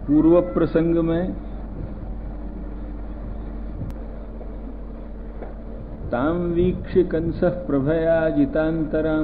पूर्व प्रसंग में ताम वीक्ष्य कंसः प्रभया जितांतरां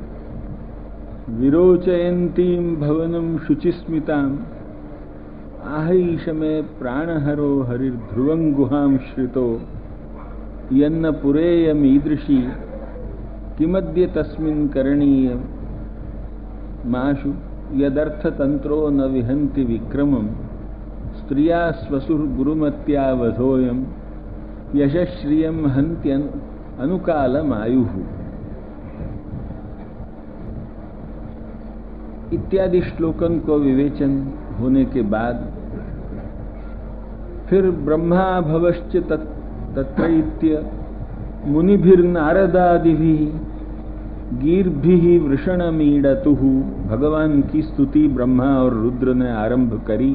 विरोचयन्तीं भवनं शुचिस्मितां आहैष मे प्राणहरो हरिर्ध्रुवं गुहां श्रितो यन्न पुरेयमीदृशी किमद्य तस्मिन् करणीयं माशु यदर्थतंत्रो न विहन्ति विक्रमं स्त्रिया स्वसुर्गुरुमत्या वधोयं यशश्रियं हन्त्यन् अनुकालमायुः इत्यादि श्लोकन को विवेचन होने के बाद फिर ब्रह्मा भवश्च तत्रैत्य मुनिभिर्नारदादिभिः गीर्भिः वृषणमीडतुः भगवान की स्तुति ब्रह्मा और रुद्र ने आरंभ करी।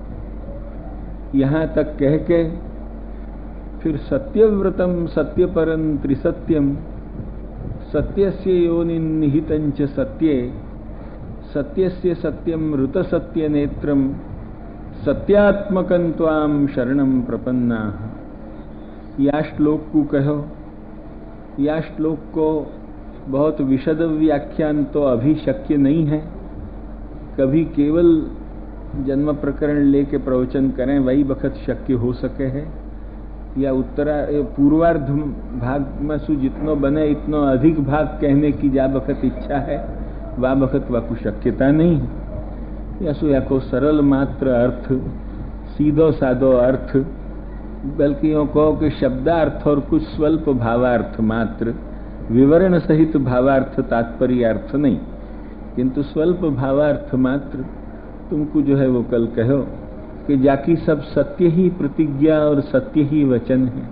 यहाँ तक कह के फिर सत्यव्रतम सत्यपरं त्रिसत्यम सत्यस्य योनिन्निहितं च सत्ये सत्यस्य सत्यम ऋतसत्य नेत्रम सत्यात्मकं त्वां शरणं प्रपन्नाः। या श्लोक को कहो, या श्लोक को बहुत विशद व्याख्यान तो अभी शक्य नहीं है। कभी केवल जन्म प्रकरण लेके प्रवचन करें वही वक्त शक्य हो सके है, या पूर्वार्ध भाग में सु जितनो बने इतनो अधिक भाग कहने की जा वक्त इच्छा है वा वक्त वाकु शक्यता नहीं है। या सु याको सरल मात्र अर्थ, सीधो सादो अर्थ, बल्कि यूँ कहो कि शब्दार्थ और कुछ स्वल्प भावार्थ मात्र, विवरण सहित भावार्थ तात्पर्य अर्थ नहीं, किंतु स्वल्प भावार्थ मात्र तुमको जो है वो कल कहो कि जाकी सब सत्य ही प्रतिज्ञा और सत्य ही वचन है,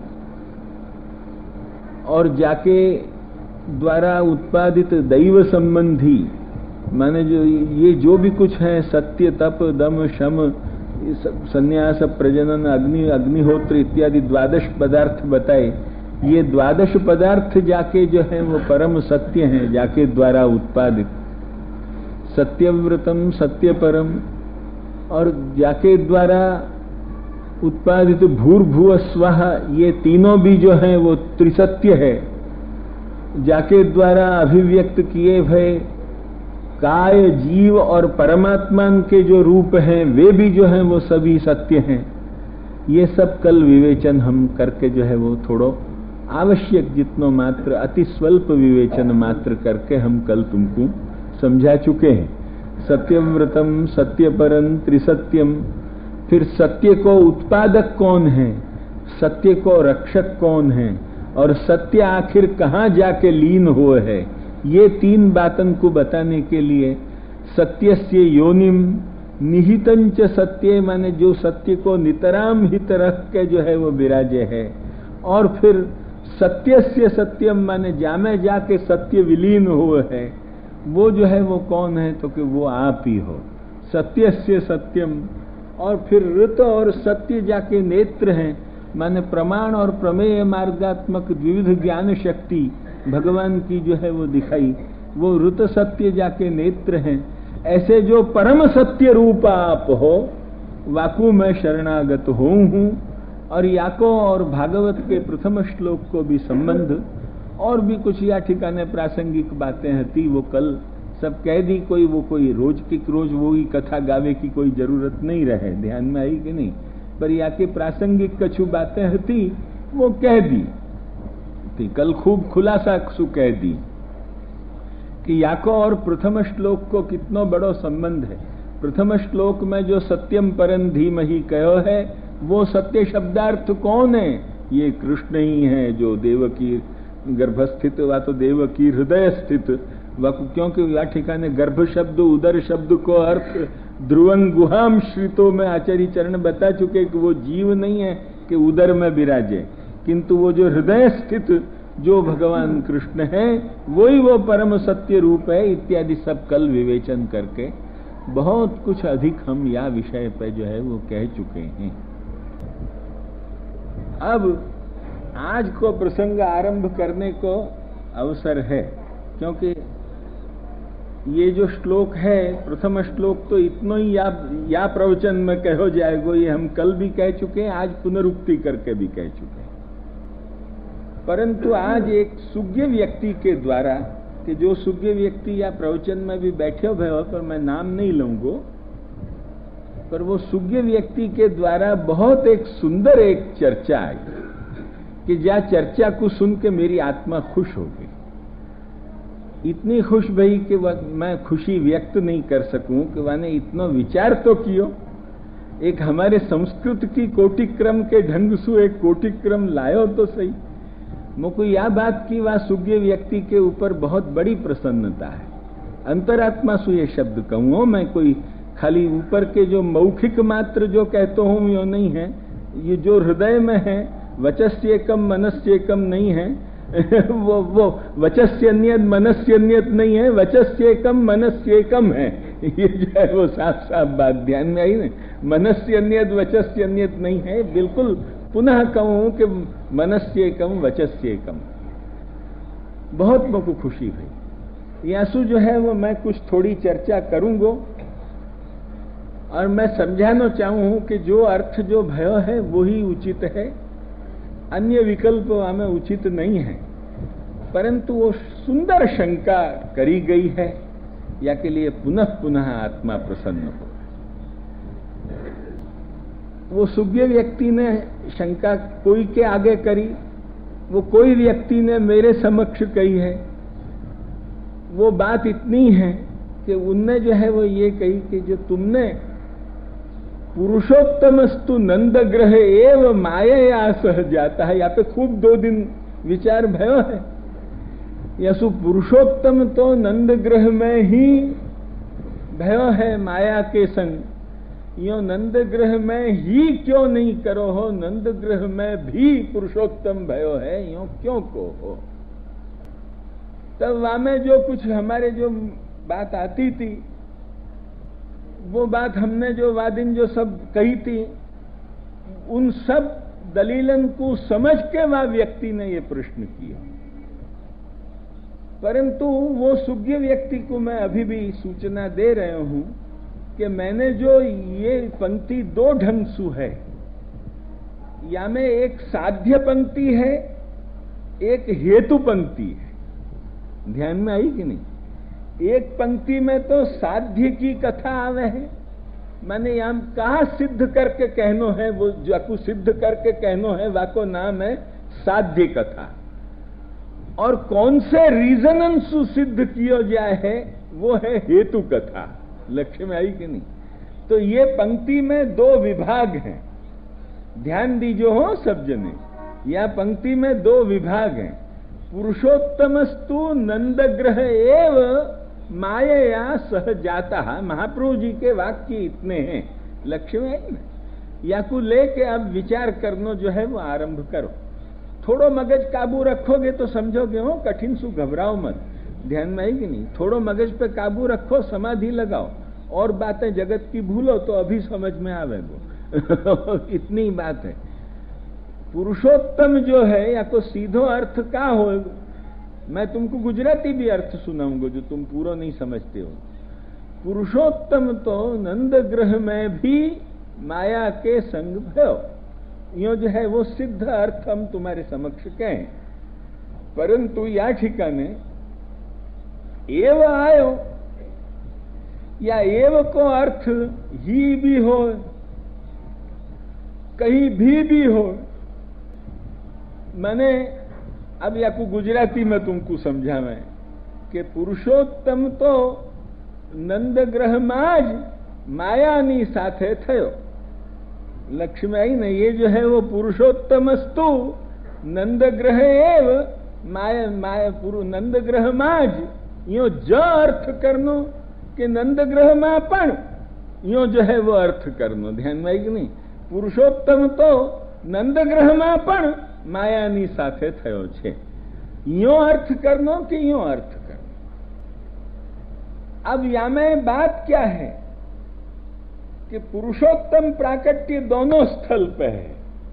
और जाके द्वारा उत्पादित दैव संबंधी माने जो भी कुछ है सत्य तप दम शम संन्यास प्रजनन अग्निहोत्र इत्यादि 12 पदार्थ बताए, ये 12 पदार्थ जाके जो है वो परम सत्य हैं, जाके द्वारा उत्पादित सत्यव्रतम सत्यपरम, और जाके द्वारा उत्पादित भूर्भुव स्वः, ये तीनों भी जो है वो त्रिसत्य है। जाके द्वारा अभिव्यक्त किए भय काय जीव और परमात्मा के जो रूप हैं वे भी जो हैं वो सभी सत्य हैं। ये सब कल विवेचन हम करके जो है वो थोड़ो आवश्यक जितनो मात्र अति स्वल्प विवेचन मात्र करके हम कल तुमको समझा चुके हैं। सत्यव्रतम सत्यपरं त्रिसत्यम, फिर सत्य को उत्पादक कौन है, सत्य को रक्षक कौन है, और सत्य आखिर कहाँ जाके लीन हुए है, ये 3 बातन को बताने के लिए सत्यस्य योनिम निहितं च सत्य, माने जो सत्य को नितराम हित रख के जो है वो विराजे है, और फिर सत्यस्य सत्यम माने जामे जाके सत्य विलीन हुए है, वो जो है वो कौन है, तो कि वो आप ही हो। सत्यस्य सत्यम, और फिर ऋत और सत्य जाके नेत्र हैं, माने प्रमाण और प्रमेय मार्गात्मक द्विविध ज्ञान शक्ति भगवान की जो है वो दिखाई, वो ऋत सत्य जाके नेत्र हैं। ऐसे जो परम सत्य रूप आप हो वाकु मैं शरणागत हूँ। और याको और भागवत के प्रथम श्लोक को भी संबंध और भी कुछ या ठिकाने प्रासंगिक बातें थी, वो कल सब कह दी। कोई रोज की रोज वो ही कथा गावे की कोई जरूरत नहीं रहे, ध्यान में आई कि नहीं, पर या के प्रासंगिक कछु बातें थी वो कह दी थी, कल खूब खुलासा सु कह दी कि याको और प्रथम श्लोक को कितना बड़ो संबंध है। प्रथम श्लोक में जो सत्यम परं धीमहि कहो है, वो सत्य शब्दार्थ कौन है, ये कृष्ण ही है, जो देवकी गर्भस्थित वा तो देवकी हृदय स्थित, क्योंकि या ठिकाने गर्भ शब्द उदर शब्द को अर्थ ध्रुवं गुहाम श्रितो में आचार्य चरण बता चुके कि वो जीव नहीं है कि उदर में विराजे, किंतु वो जो हृदय स्थित जो भगवान कृष्ण है वही वो परम सत्य रूप है। इत्यादि सब कल विवेचन करके बहुत कुछ अधिक हम या विषय पे जो है वो कह चुके हैं। अब आज को प्रसंग आरंभ करने को अवसर है, क्योंकि ये जो श्लोक है, प्रथम श्लोक तो इतना ही या प्रवचन में कहो जाएगो, ये हम कल भी कह चुके हैं, आज पुनरुक्ति करके भी कह चुके हैं। परंतु आज एक सुज्ञ व्यक्ति के द्वारा, कि जो सुज्ञ व्यक्ति या प्रवचन में भी बैठे हुए हो, पर मैं नाम नहीं लूंगा, पर वो सुज्ञ व्यक्ति के द्वारा बहुत एक सुंदर एक चर्चा आई, कि जा चर्चा को सुन के मेरी आत्मा खुश हो गई। इतनी खुश भई कि मैं खुशी व्यक्त नहीं कर सकूं कि वाने इतना विचार तो कियो, एक हमारे संस्कृत की कोटिक्रम के ढंग से एक कोटिक्रम लायो तो सही। मुझको यह बात की वह सुज्ञ व्यक्ति के ऊपर बहुत बड़ी प्रसन्नता है। अंतरात्मा से ये शब्द कहूँ मैं, कोई खाली ऊपर के जो मौखिक मात्र जो कहता हूं यो नहीं है, ये जो हृदय में है, वचस्येकम मनस्येकम नहीं है, वो वचस्यन्यत मनस्यन्यत नहीं है, वचस्येकम मनस्येकम है। ये जो है वो साफ साफ बात ध्यान में आई ना, मनस्यन्यत वचस्यन्यत नहीं है, बिल्कुल पुनः कहूं कि मनस्येकम वचस्येकम। बहुत मुझको खुशी हुई। यासु जो है वो मैं कुछ थोड़ी चर्चा करूंगा, और मैं समझाना चाहूं कि जो अर्थ जो भयो है वो ही उचित है, अन्य विकल्प हमें उचित नहीं है। परंतु वो सुंदर शंका करी गई है, या के लिए पुनः पुनः आत्मा प्रसन्न हो। वो सुज्ञ व्यक्ति ने शंका कोई के आगे करी, वो कोई व्यक्ति ने मेरे समक्ष कही है। वो बात इतनी है कि उनने जो है वो ये कही कि जो तुमने पुरुषोत्तमस्तु नंद ग्रह एव माया सह जाता है, यहाँ पे खूब 2 दिन विचार भयो है। यसु पुरुषोत्तम तो नंद ग्रह में ही भयो है माया के संग, यो नंद ग्रह में ही क्यों नहीं करो हो, नंद ग्रह में भी पुरुषोत्तम भयो है, यो क्यों को हो। तब वहां में जो कुछ हमारे जो बात आती थी, वो बात हमने जो वादिन जो सब कही थी, उन सब दलीलन को समझ के वह व्यक्ति ने ये प्रश्न किया। परंतु वो सुज्ञ व्यक्ति को मैं अभी भी सूचना दे रहा हूं कि मैंने जो ये पंक्ति 2 ढंग से है, या में एक साध्य पंक्ति है, एक हेतु पंक्ति है। ध्यान में आई कि नहीं? एक पंक्ति में तो साध्य की कथा आवे है, मैंने यहां कहा सिद्ध करके कहनो है, वो जाकू सिद्ध करके कहनो है वाको नाम है साध्य कथा। और कौन से रीजन से सिद्ध किया जाए है वो है हेतु कथा। लक्ष्य में आई कि नहीं? तो ये पंक्ति में 2 विभाग हैं, ध्यान दीजिए हो सब जने। यह पंक्ति में 2 विभाग हैं। पुरुषोत्तमस्तु नंद ग्रह एव माया सह जाता। महाप्रभु जी के वाक्य इतने हैं। लक्ष्य में आई ना? या को लेके अब विचार करना जो है वो आरंभ करो। थोड़ो मगज काबू रखोगे तो समझोगे हो, कठिन सु घबराओ मत। ध्यान में आई कि नहीं? थोड़ो मगज पे काबू रखो, समाधि लगाओ, और बातें जगत की भूलो तो अभी समझ में आवेगो। इतनी बात है। पुरुषोत्तम जो है या को सीधो अर्थ का हो, मैं तुमको गुजराती भी अर्थ सुनाऊंगा जो तुम पूरा नहीं समझते हो। पुरुषोत्तम तो नंद ग्रह में भी माया के संग भयो, यो जो है वो सिद्ध अर्थ हम तुम्हारे समक्ष कहें। परंतु या ठिकाने एव आयो, या एव को अर्थ ही भी हो, कहीं भी हो। मैंने अब या को गुजराती में तुमको समझावे कि पुरुषोत्तम तो नंद ग्रह माज मायानी साथे थयो। लक्ष्य में आई ना? ये जो है वो पुरुषोत्तमस्तु नंद ग्रह एव माया नंद ग्रह माज, यो ज अर्थ करनो कि नंद ग्रह में पण, यो जो है वो अर्थ करनो। ध्यान में आई कि नहीं? पुरुषोत्तम तो नंद ग्रह में पण मायानी साथे थयो छे, यो अर्थ करनो कि यो अर्थ करनो। अब या में बात क्या है कि पुरुषोत्तम प्राकट्य दोनों स्थल पे है।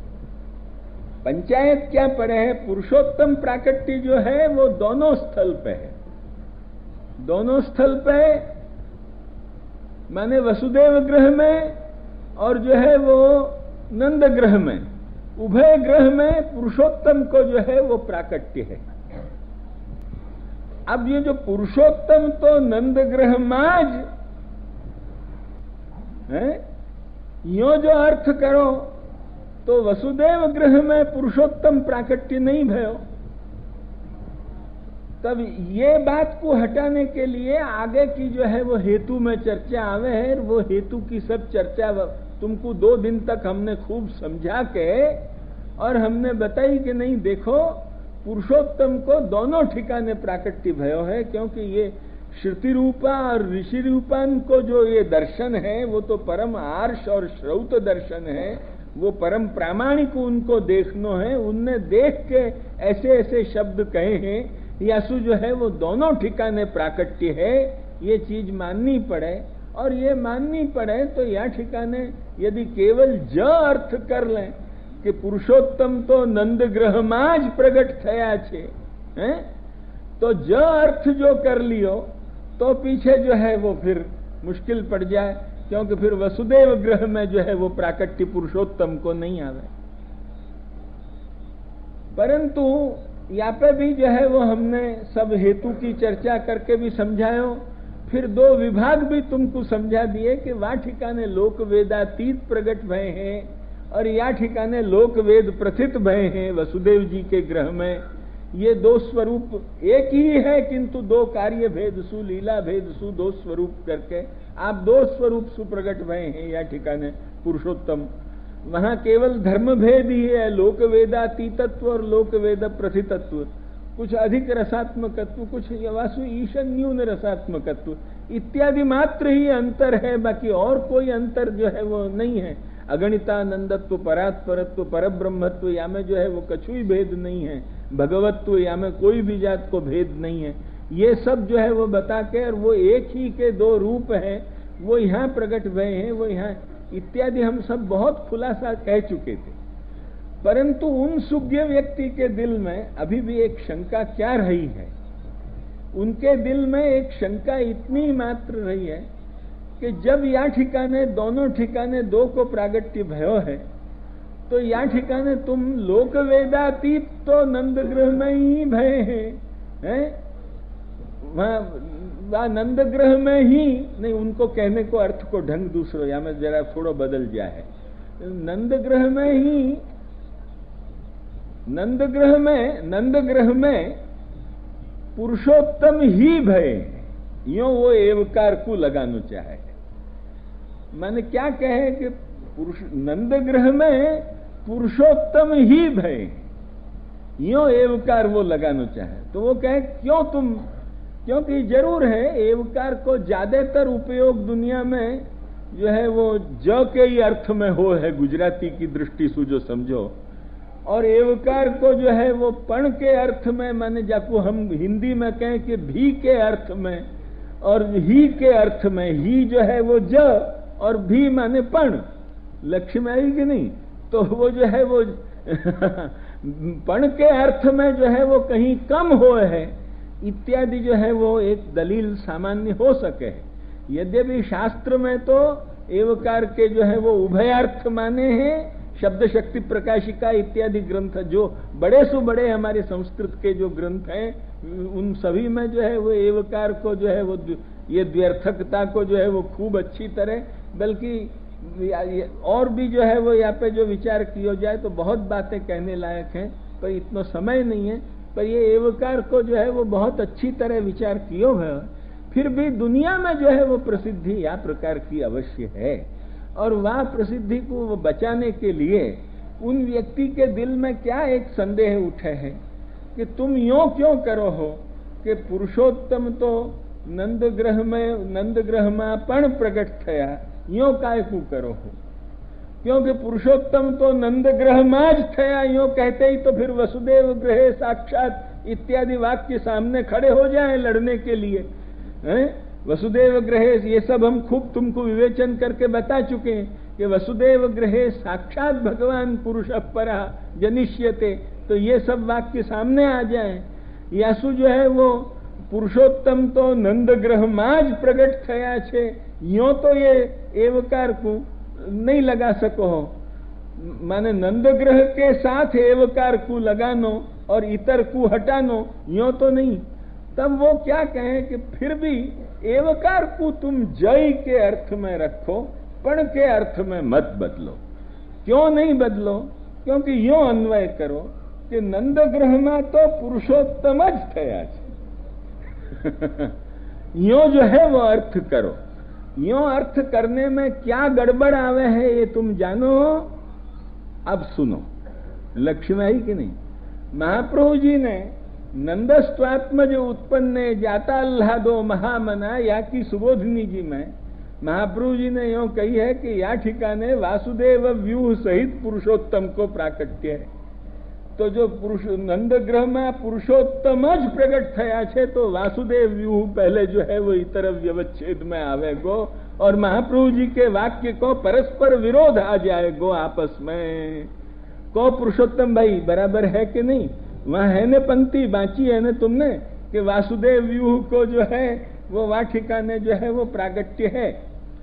पंचायत क्या पड़े है? पुरुषोत्तम प्राकट्य जो है वो दोनों स्थल पे है। दोनों स्थल पे, माने वसुदेव ग्रह में और जो है वो नंद ग्रह में, उभय ग्रह में पुरुषोत्तम को जो है वो प्राकट्य है। अब ये जो पुरुषोत्तम तो नंद ग्रह माज है, यो जो अर्थ करो तो वसुदेव ग्रह में पुरुषोत्तम प्राकट्य नहीं भयो। तब ये बात को हटाने के लिए आगे की जो है वो हेतु में चर्चा आवे है। वो हेतु की सब चर्चा तुमको 2 दिन तक हमने खूब समझा के और हमने बताई कि नहीं देखो, पुरुषोत्तम को दोनों ठिकाने प्राकट्य भयो है, क्योंकि ये श्रुति रूपा और ऋषि रूपान को जो ये दर्शन है वो तो परम आर्ष और श्रौत दर्शन है, वो परम प्रामाणिक उनको देखनो है। उनने देख के ऐसे ऐसे शब्द कहे हैं, यासु जो है वो दोनों ठिकाने प्राकट्य है, ये चीज माननी पड़े। और ये माननी पड़े तो या ठिकाने यदि केवल ज अर्थ कर लें कि पुरुषोत्तम तो नंद ग्रह माज प्रगट थया छे, हैं? तो ज अर्थ जो कर लियो तो पीछे जो है वो फिर मुश्किल पड़ जाए, क्योंकि फिर वसुदेव ग्रह में जो है वो प्राकट्य पुरुषोत्तम को नहीं आवे। परंतु यहाँ पे भी जो है वो हमने सब हेतु की चर्चा करके भी समझायो, फिर 2 विभाग भी तुमको समझा दिए कि वह ठिकाने लोक वेदातीत प्रगट भय हैं और या ठिकाने लोक वेद प्रथित भय हैं वसुदेव जी के ग्रह में। ये 2 स्वरूप एक ही है, किंतु 2 कार्य भेद सु, लीला भेद सु, 2 स्वरूप करके आप 2 स्वरूप सुप्रगट भय हैं या ठिकाने पुरुषोत्तम। वहां केवल धर्म भेद ही है, लोक वेदातीतत्व और लोक वेद प्रथितत्व, कुछ अधिक रसात्मकत्व, कुछ वासु ईशन्यून रसात्मकत्व इत्यादि मात्र ही अंतर है, बाकी और कोई अंतर जो है वो नहीं है। अगणितानंदत्व, परात्परत्व, परब्रह्मत्व या में जो है वो कछु ही भेद नहीं है, भगवत्व या में कोई भी जात को भेद नहीं है। ये सब जो है वो बता के, और वो एक ही के 2 रूप हैं, वो यहाँ प्रकट भय हैं, वो यहाँ इत्यादि हम सब बहुत खुलासा कह चुके थे। परंतु उन सुज्ञ व्यक्ति के दिल में अभी भी एक शंका क्या रही है? उनके दिल में एक शंका इतनी मात्र रही है कि जब या ठिकाने दोनों ठिकाने 2 को प्रागट्य भयो है, तो या ठिकाने तुम लोक वेदातीत तो नंद ग्रह में ही भय हैं? वहां नंद ग्रह में ही नहीं, उनको कहने को अर्थ को ढंग दूसरो या में जरा थोड़ो बदल जाए। नंद ग्रह में ही, नंद ग्रह में पुरुषोत्तम ही भय, यो वो एवकार को लगाना चाहे। मैंने क्या कहे कि नंद ग्रह में पुरुषोत्तम ही भय, यो एवकार वो लगाना चाहे। तो वो कहे क्यों तुम, क्योंकि जरूर है एवकार को ज्यादातर उपयोग दुनिया में जो है वो ज के ही अर्थ में हो है, गुजराती की दृष्टि से जो समझो, और एवकार को जो है वो पण के अर्थ में, माने जाको हम हिंदी में कहें कि भी के अर्थ में और ही के अर्थ में, ही जो है वो ज और भी माने पण, लक्ष्य में आई कि नहीं, तो वो जो है वो पण के अर्थ में जो है वो कहीं कम हो है इत्यादि जो है वो एक दलील सामान्य हो सके। यद्यपि शास्त्र में तो एवकार के जो है वो उभयार्थ माने हैं, शब्द शक्ति प्रकाशिका इत्यादि ग्रंथ जो बड़े से बड़े हमारे संस्कृत के जो ग्रंथ हैं, उन सभी में जो है वो एवकार को जो है वो ये द्व्यर्थकता को जो है वो खूब अच्छी तरह, बल्कि और भी जो है वो यहाँ पे जो विचार किया जाए तो बहुत बातें कहने लायक हैं, पर इतना समय नहीं है। पर ये एवकार को जो है वो बहुत अच्छी तरह विचार कियो है। फिर भी दुनिया में जो है वो प्रसिद्धि या प्रकार की अवश्य है, और वह प्रसिद्धि को वो बचाने के लिए उन व्यक्ति के दिल में क्या एक संदेह उठे है कि तुम यो क्यों करो हो कि पुरुषोत्तम तो नंद ग्रह में पण प्रकट थया, यो काय को करो हो? क्योंकि पुरुषोत्तम तो नंद ग्रह माज थया, यो कहते ही तो फिर वसुदेव ग्रहे साक्षात इत्यादि वाक्य सामने खड़े हो जाएं लड़ने के लिए, हैं? वसुदेव ग्रहे, ये सब हम खूब तुमको विवेचन करके बता चुके हैं कि वसुदेव ग्रहे साक्षात भगवान पुरुष परा जनिष्यते, तो ये सब वाक्य सामने आ जाएं। यासु जो है वो પુરુષોત્તમ તો નંદગ્રહમાં જ પ્રગટ થયા છે, યો તો ये एवकार को नहीं लगा सको हो, माने नंदग्रह के साथ एवकार को लगानो और इतर को हटानो, यो तो नहीं। तब वो क्या कहें कि फिर भी एवकार को तुम जय के अर्थ में रखो, पण के अर्थ में मत बदलो। क्यों नहीं बदलो? क्योंकि यो अन्वय करो कि नंदग्रह में तो पुरुषोत्तम ज थया छे। यो जो है वो अर्थ करो। यो अर्थ करने में क्या गड़बड़ आवे है ये तुम जानो। अब सुनो, लक्ष्य आई कि नहीं? महाप्रभु जी ने नंदस्वात्मज उत्पन्न जाता अल्लादो महामना या की सुबोधिनी जी में महाप्रभु जी ने यो कही है कि या ठिकाने वासुदेव व्यूह सहित पुरुषोत्तम को प्राकट्य है। तो जो पुरुष नंदग्रह में पुरुषोत्तम ज प्रगट थया छे, तो वासुदेव व्यूह पहले जो है वो इतर व्यवच्छेद में आवेगो और महाप्रभु जी के वाक्य को परस्पर विरोध आ जाएगो आपस में। को पुरुषोत्तम भाई बराबर है कि नहीं? वहां है ने पंक्ति बांची है ने तुमने कि वासुदेव व्यूह को जो है वो वाठिकाने जो है वो प्रागट्य है।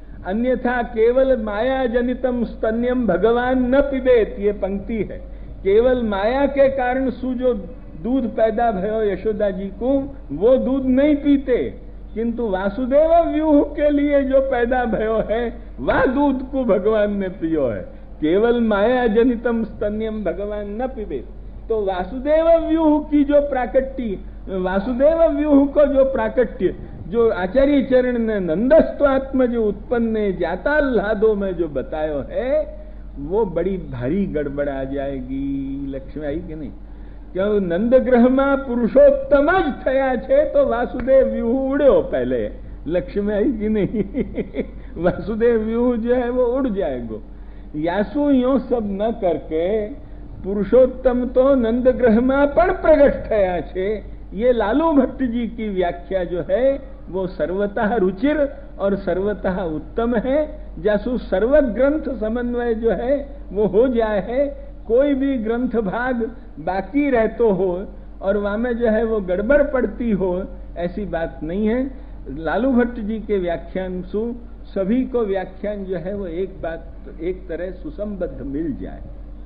अन्यथा केवल माया जनितम स्तन्यम भगवान न पिबेत, ये पंक्ति है। केवल माया के कारण सु जो दूध पैदा भयो यशोदा जी को, वो दूध नहीं पीते, किंतु वासुदेव व्यूह के लिए जो पैदा भयो है वह दूध को भगवान ने पियो है। केवल माया जनितम स्तन्यम भगवान न पिबेत। तो वासुदेव व्यूह की जो प्राकट्य, वासुदेव व्यूह को जो प्राकट्य जो आचार्य चरण ने नंदस्वात्म जो उत्पन्न जाता लादो में जो बतायो है, वो बड़ी भारी गड़बड़ आ जाएगी। लक्ष्मी आई कि नहीं? क्यों? नंदग्रह में पुरुषोत्तम ज थया छे तो वासुदेव व्यूह उड़ो पहले। लक्ष्मी आई कि नहीं? वासुदेव व्यूह जो है वो उड़ जाएगो। यासु यो सब न करके पुरुषोत्तम तो नंदग्रह में पण प्रगट थया छे, ये लालू भट्ट जी की व्याख्या जो है वो सर्वतः रुचिर और सर्वतः उत्तम है। जैसु सर्व ग्रंथ समन्वय जो है वो हो जाए है, कोई भी ग्रंथ भाग बाकी रहतो हो और वहां में जो है वो गड़बड़ पड़ती हो, ऐसी बात नहीं है। लालू भट्ट जी के व्याख्यान सु सभी को व्याख्यान जो है वो एक बात एक तरह सुसंबद्ध मिल जाए।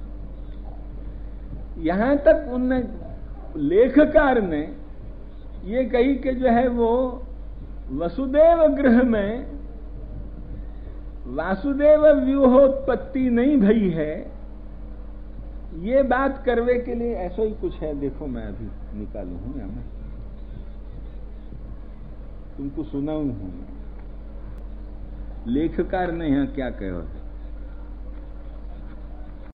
यहां तक उन लेखकार ने ये कही कि जो है वो वसुदेव गृह में वासुदेव व्यूहोत्पत्ति नहीं भई है, ये बात करवे के लिए ऐसा ही कुछ है। देखो मैं अभी निकालू हूं, यहां में तुमको सुनाऊ हूं लेखकार ने यहां क्या कहो।